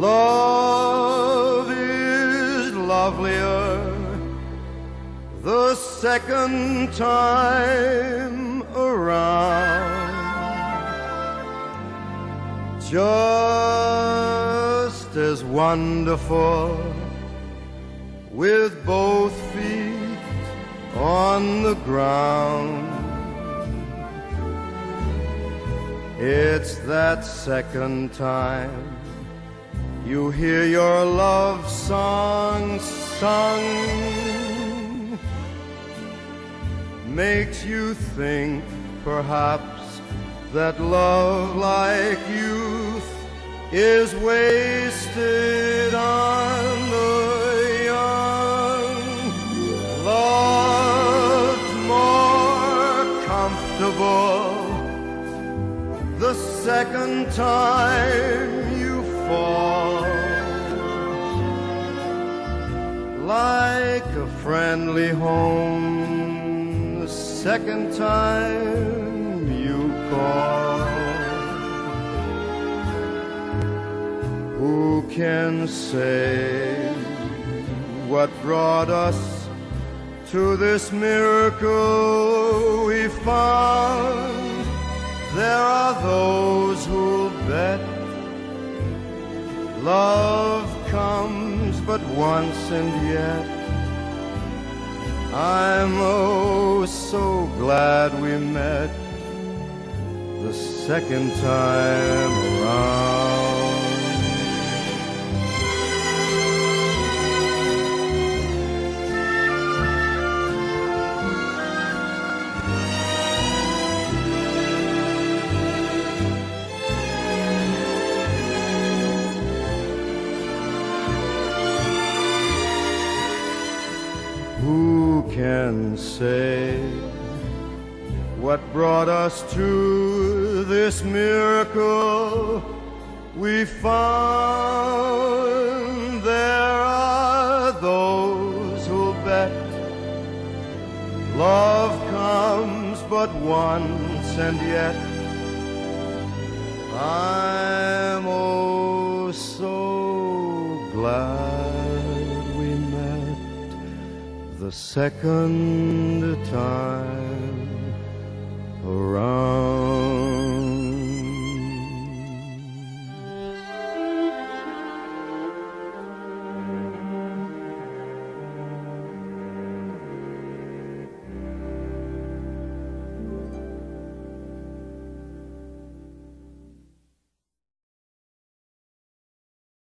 Love is lovelier the second time around. Just as wonderful with both feet on the ground. It's that second time you hear your love song sung, makes you think perhaps that love like youth is wasted on the young. Love's more comfortable the second time you fall, like a friendly home the second time you call. Who can say what brought us to this miracle we found? There are those who'll bet love comes but once, and yet I'm oh so glad we met the second time around. Who can say what brought us to this miracle we found? There are those who'll bet love comes but once, and yet I'm oh so glad we met the second time around.